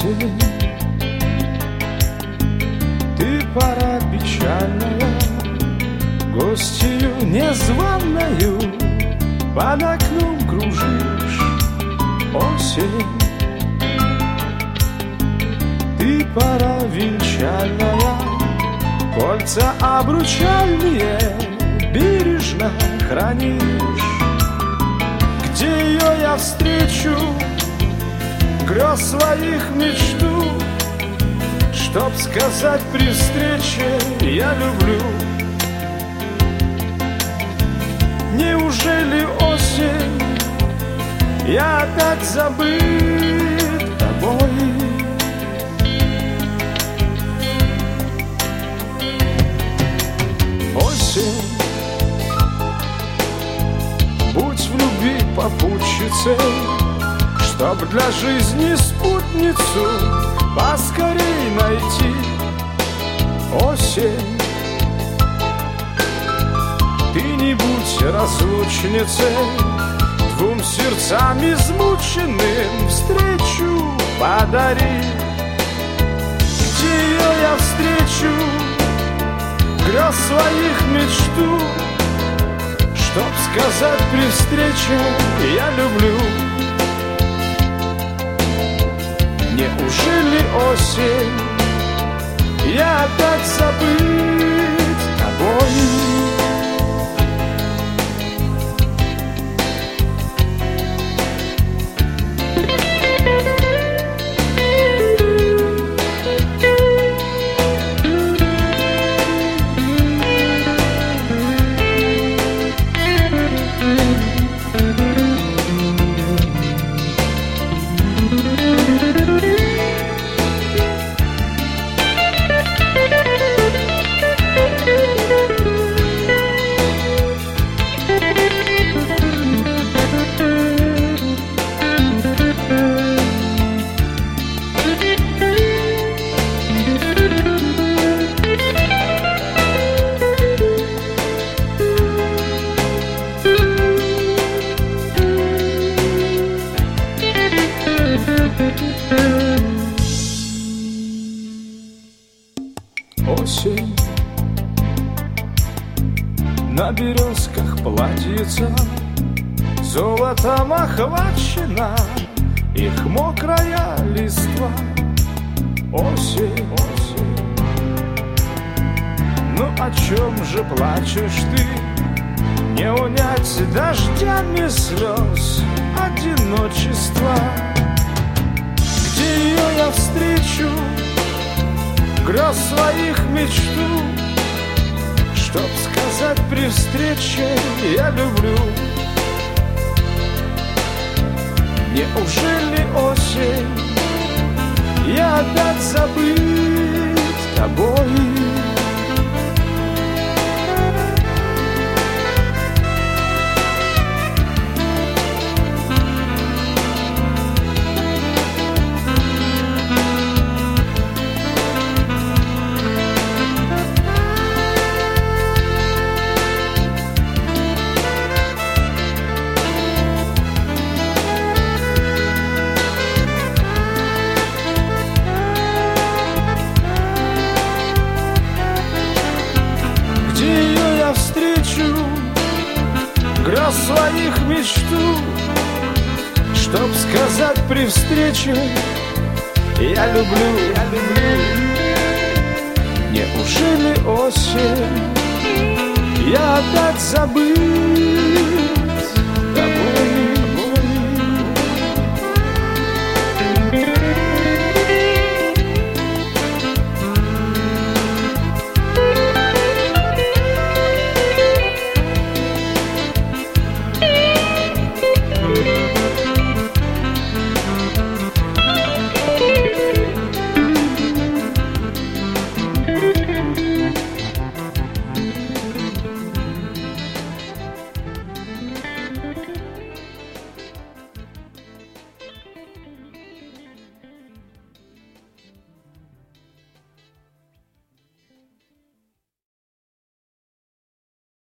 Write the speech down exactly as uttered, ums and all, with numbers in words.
осень, ты пора печальная, гостью незваную под окном кружишь. Осень, ты пора венчальная, кольца обручальные бережно хранишь. Где ее я встречу, грез своих мечту, чтоб сказать при встрече «я люблю». Неужели осень, я опять забыт тобой? Осень, будь в любви попутчицей, чтоб для жизни спутницу поскорей найти. Осень, ты не будь разлучницей, двум сердцам измученным встречу подари. Где ее я встречу, грез своих мечту, чтоб сказать при встрече «я люблю». Неужели осень, я опять забыт тобой? Осень, на березках платьица золотом охвачена, их мокрая листва. Осень, осень, ну о чем же плачешь ты? Не унять дождями слез одиночества. Где ее я встречу, грез своих мечту, чтоб сказать при встрече «я люблю». Неужели осень, я опять забыт тобой? Грез своих мечту, чтоб сказать при встрече «я люблю, я люблю». Неужели осень, я опять забыл